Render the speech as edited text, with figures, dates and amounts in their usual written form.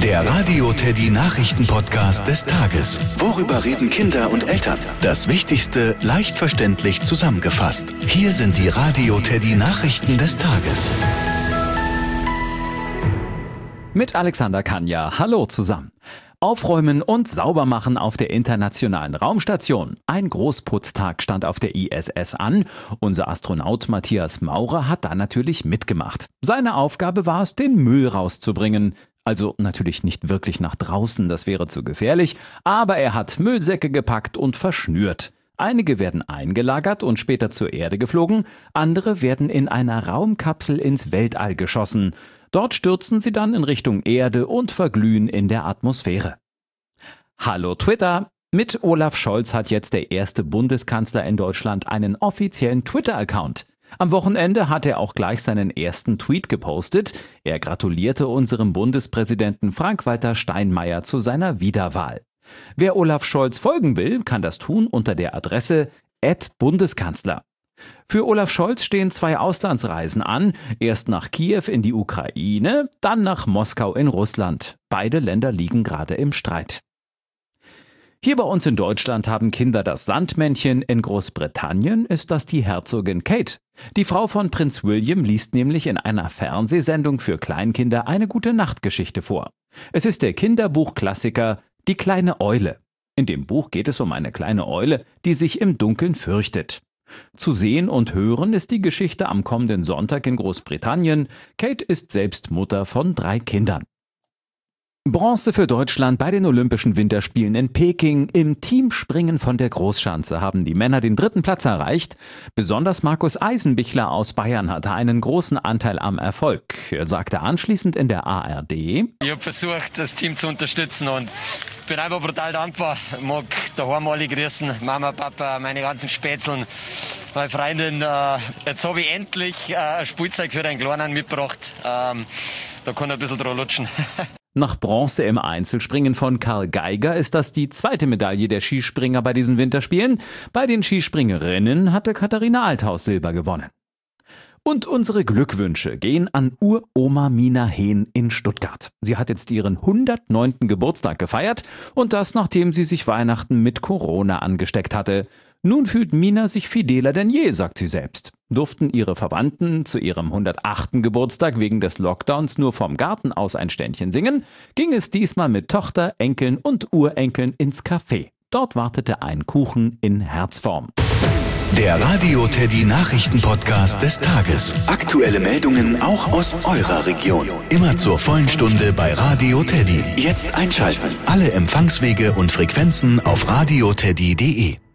Der Radio Teddy Nachrichten-Podcast des Tages. Worüber reden Kinder und Eltern? Das Wichtigste leicht verständlich zusammengefasst. Hier sind die Radio Teddy Nachrichten des Tages. Mit Alexander Kanja. Hallo zusammen. Aufräumen und sauber machen auf der Internationalen Raumstation. Ein Großputztag stand auf der ISS an. Unser Astronaut Matthias Maurer hat da natürlich mitgemacht. Seine Aufgabe war es, den Müll rauszubringen. Also natürlich nicht wirklich nach draußen, das wäre zu gefährlich, aber er hat Müllsäcke gepackt und verschnürt. Einige werden eingelagert und später zur Erde geflogen, andere werden in einer Raumkapsel ins Weltall geschossen. Dort stürzen sie dann in Richtung Erde und verglühen in der Atmosphäre. Hallo Twitter! Mit Olaf Scholz hat jetzt der erste Bundeskanzler in Deutschland einen offiziellen Twitter-Account. Am Wochenende hat er auch gleich seinen ersten Tweet gepostet. Er gratulierte unserem Bundespräsidenten Frank-Walter Steinmeier zu seiner Wiederwahl. Wer Olaf Scholz folgen will, kann das tun unter der Adresse @Bundeskanzler. Für Olaf Scholz stehen 2 Auslandsreisen an, erst nach Kiew in die Ukraine, dann nach Moskau in Russland. Beide Länder liegen gerade im Streit. Hier bei uns in Deutschland haben Kinder das Sandmännchen, in Großbritannien ist das die Herzogin Kate. Die Frau von Prinz William liest nämlich in einer Fernsehsendung für Kleinkinder eine Gute-Nacht-Geschichte vor. Es ist der Kinderbuchklassiker Die kleine Eule. In dem Buch geht es um eine kleine Eule, die sich im Dunkeln fürchtet. Zu sehen und hören ist die Geschichte am kommenden Sonntag in Großbritannien. Kate ist selbst Mutter von 3 Kindern. Bronze für Deutschland bei den Olympischen Winterspielen in Peking. Im Teamspringen von der Großschanze haben die Männer den 3. Platz erreicht. Besonders Markus Eisenbichler aus Bayern hatte einen großen Anteil am Erfolg. Er sagte anschließend in der ARD: Ich habe versucht, das Team zu unterstützen und bin einfach brutal dankbar. Ich mag daheim alle grüßen, Mama, Papa, meine ganzen Spätzeln, meine Freundin. Jetzt habe ich endlich ein Spielzeug für den Kleinen mitgebracht. Da kann er ein bisschen dran lutschen. Nach Bronze im Einzelspringen von Karl Geiger ist das die 2. Medaille der Skispringer bei diesen Winterspielen. Bei den Skispringerinnen hatte Katharina Althaus Silber gewonnen. Und unsere Glückwünsche gehen an Uroma Mina Hehn in Stuttgart. Sie hat jetzt ihren 109. Geburtstag gefeiert und das, nachdem sie sich Weihnachten mit Corona angesteckt hatte. Nun fühlt Mina sich fideler denn je, sagt sie selbst. Durften ihre Verwandten zu ihrem 108. Geburtstag wegen des Lockdowns nur vom Garten aus ein Ständchen singen, ging es diesmal mit Tochter, Enkeln und Urenkeln ins Café. Dort wartete ein Kuchen in Herzform. Der Radio Teddy Nachrichten-Podcast des Tages. Aktuelle Meldungen auch aus eurer Region. Immer zur vollen Stunde bei Radio Teddy. Jetzt einschalten. Alle Empfangswege und Frequenzen auf radioteddy.de.